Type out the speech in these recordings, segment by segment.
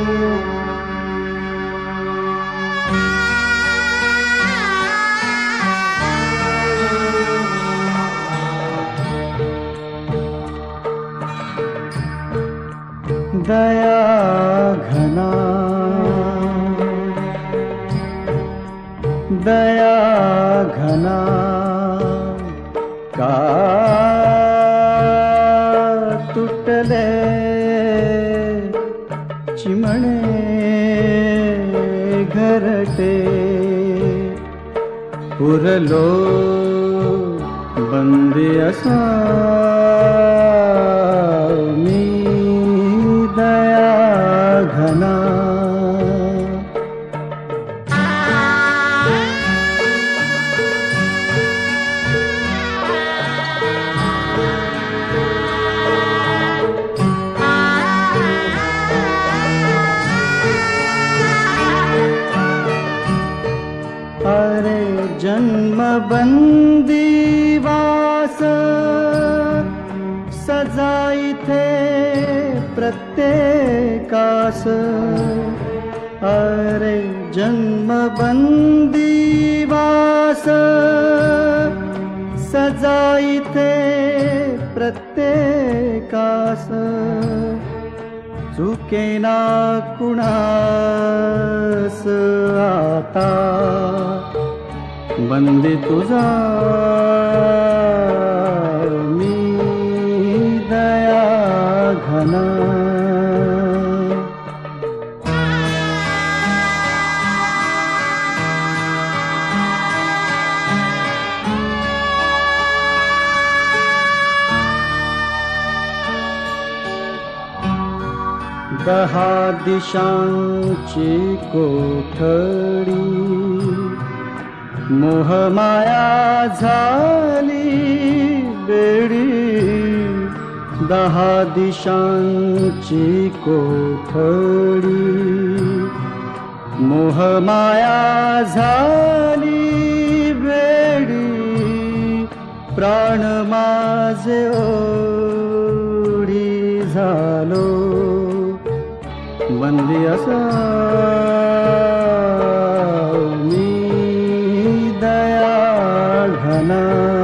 दया घना दया घना का तुटले चिमणे घरटे पुरलो बंदी असा मी दया घना अरे जन्म बंदीवास सजाइथे प्रत्येकास अरे जन्म बंदीवास सजाइथे प्रत्येकास चुकेना कुणास आता बंदी तुझा मी दया घना दहा दिशांची कोठडी मोहमाया झाली बेडी दहा दिशांची कोठडी मोहमाया झाली बेडी प्राण माझे ओढी झालो बंदी असा मी दया घना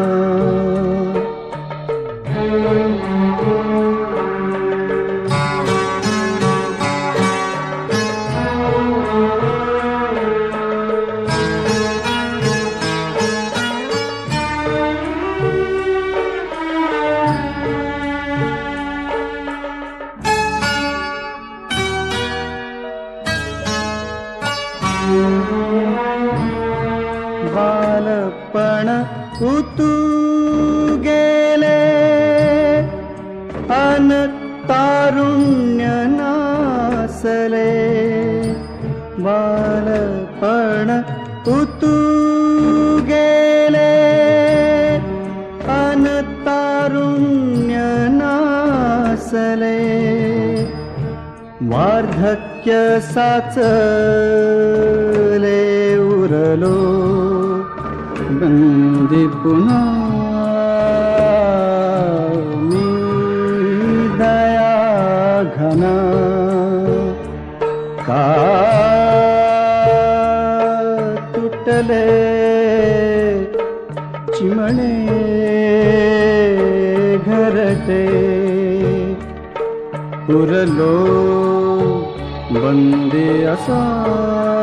बालपण उतू गेले अन तारुण्य नासले बालपण उतू गेले अन तारुण्य नासले वार्धक्य साचले उरलो बंदी पुन्हा मी दया घना का तुटले चिमणे घरटे पुरलो बंदी असा